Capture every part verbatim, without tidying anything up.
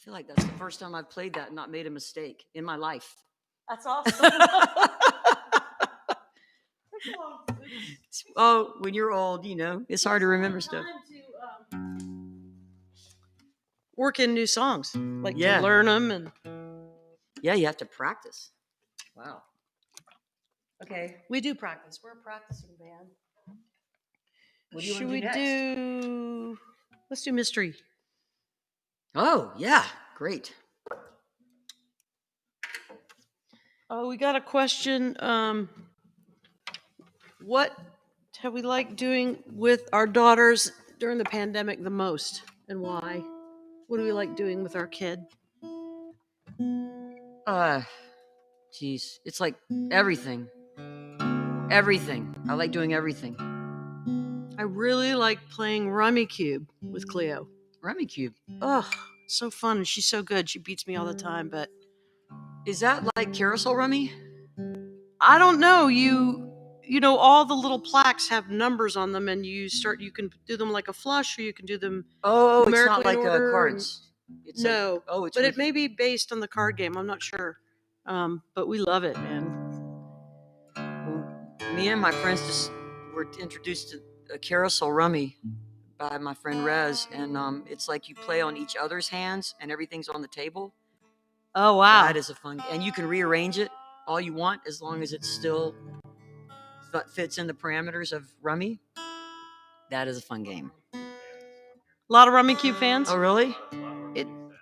feel like that's the first time I've played that and not made a mistake in my life. That's awesome. Oh, when you're old, you know, it's hard to remember stuff. To, um, work in new songs, like Yeah. to learn them, and Yeah, you have to practice. Wow. Okay. we do practice. We're a practicing band. What do you Should want to do we next? do? Let's do mystery. Oh, yeah. Great. Oh, we got a question. Um, what have we liked doing with our daughters during the pandemic the most, and why? What do we like doing with our kid? Uh, geez. It's like everything. Everything. I like doing everything. I really like playing Rummy Cube with Cleo. Rummy Cube. Oh, so fun. She's so good. She beats me all the time, but Is that like carousel rummy? I don't know. You you know, all the little plaques have numbers on them, and you start you can do them like a flush, or you can do them Oh, it's numerically not like in uh, order, cards. It's no. Like, oh, it's But with, it may be based on the card game. I'm not sure. Um, but we love it, man. Me and my friends just were introduced to a carousel rummy by my friend Rez, and um, it's like you play on each other's hands, and everything's on the table. Oh wow. That is a fun, and you can rearrange it all you want as long as it still fits in the parameters of rummy. That is a fun game. A lot of Rummy Cube fans. Oh, really? It.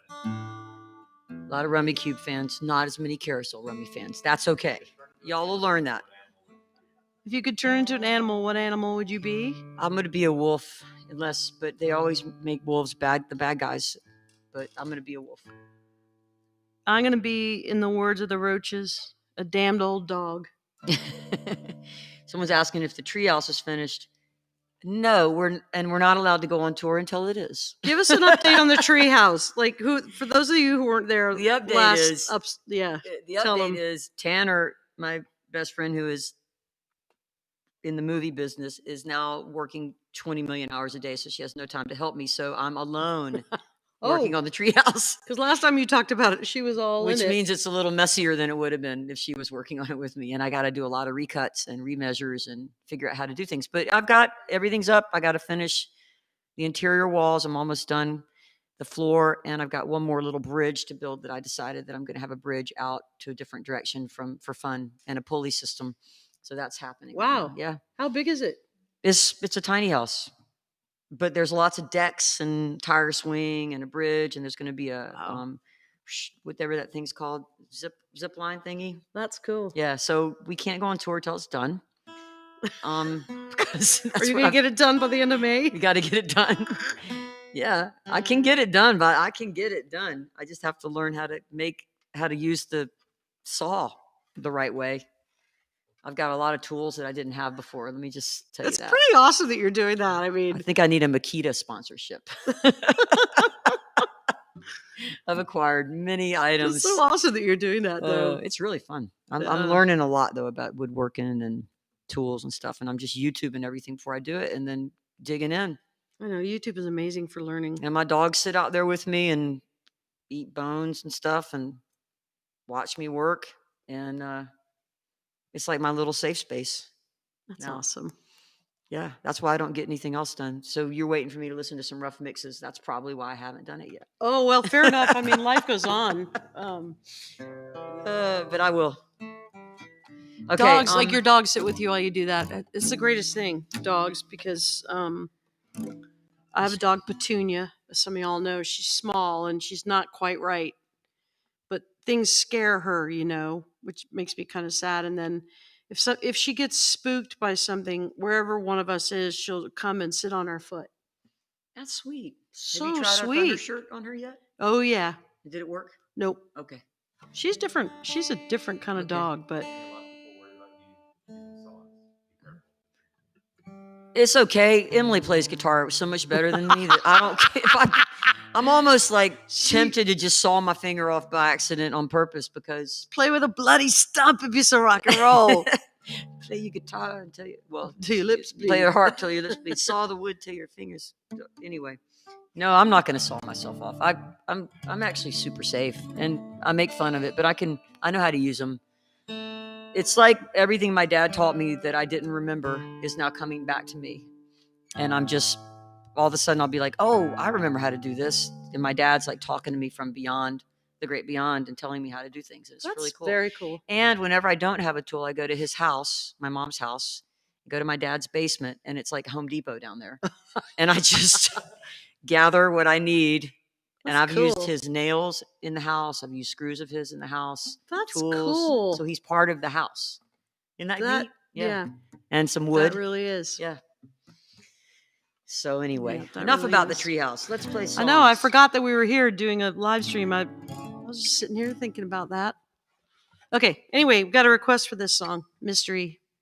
A lot of Rummy Cube fans, not as many carousel rummy fans. That's okay. Y'all will learn that. If you could turn into an animal, what animal would you be? I'm gonna be a wolf, unless, but they always make wolves bad, the bad guys. But I'm gonna be a wolf. I'm gonna be, in the words of the Roaches, a damned old dog. Someone's asking if the treehouse is finished. No, we're and we're not allowed to go on tour until it is. Give us an update on the treehouse. Like, who? For those of you who weren't there, The update last is ups, yeah. The tell update them. is Tanner, my best friend, who is in the movie business, is now working twenty million hours a day, so she has no time to help me. So I'm alone working Oh. on the treehouse. Because last time you talked about it, she was all Which in it. means it's a little messier than it would have been if she was working on it with me. And I got to do a lot of recuts and remeasures and figure out how to do things. But I've got everything's up. I got to finish the interior walls. I'm almost done the floor. And I've got one more little bridge to build that I decided that I'm going to have a bridge out to a different direction from for fun and a pulley system. So that's happening. Wow. Right now. Yeah. How big is it? It's, it's a tiny house. But there's lots of decks and tire swing and a bridge. And there's going to be a... Wow. Um, whatever that thing's called, zip zip line thingy. That's cool. Yeah, so we can't go on tour till it's done. Um, because Are you gonna get it done by the end of May? We got to get it done. Yeah, I can get it done, but I can get it done. I just have to learn how to make how to use the saw the right way. I've got a lot of tools that I didn't have before. Let me just tell That's you that. pretty awesome that you're doing that. I mean, I think I need a Makita sponsorship. I've acquired many items. It's so awesome that you're doing that, though. Uh, it's really fun. I'm, Yeah. I'm learning a lot, though, about woodworking and tools and stuff. And I'm just YouTubing everything before I do it and then digging in. I know. YouTube is amazing for learning. And my dogs sit out there with me and eat bones and stuff and watch me work. And uh, it's like my little safe space. That's now. awesome. Yeah, that's why I don't get anything else done. So you're waiting for me to listen to some rough mixes. That's probably why I haven't done it yet. Oh, well, fair enough. I mean, life goes on. Um, uh, but I will. Okay, dogs, um, like your dogs sit with you while you do that. It's the greatest thing, dogs, because um, I have a dog, Petunia. As some of y'all know, she's small and she's not quite right. But things scare her, you know, which makes me kind of sad. And then if so, if she gets spooked by something, wherever one of us is, she'll come and sit on our foot. That's sweet. So Have you tried sweet. a thunder shirt on her yet? Oh, yeah. Did it work? Nope. Okay. She's different. She's a different kind of Okay. dog, but it's okay. Emily plays guitar so much better than me that I don't. If I, I'm almost like tempted to just saw my finger off by accident on purpose because play with a bloody stump if you so rock and roll. play your guitar until you well Till your lips bleed. Play your harp till your lips bleed. Saw the wood till your fingers. Anyway, No, I'm not going to saw myself off. I, I'm I'm actually super safe, and I make fun of it, but I can I know how to use them. It's like everything my dad taught me that I didn't remember is now coming back to me, and I'm just all of a sudden I'll be like, oh, I remember how to do this, and my dad's like talking to me from beyond the great beyond and telling me how to do things. It's That's really cool. very cool. And whenever I don't have a tool, I go to his house, my mom's house, go to my dad's basement, and it's like Home Depot down there, and I just gather what I need. And That's I've used cool. his nails in the house. I've used screws of his in the house. That's tools. cool. So he's part of the house. Isn't that, That neat? yeah. And some wood. That really is. Yeah. So anyway, Yeah, that enough really about is. the treehouse. Let's play songs. I know. I forgot that we were here doing a live stream. I, I was just sitting here thinking about that. Okay. Anyway, we got a request for this song, Mystery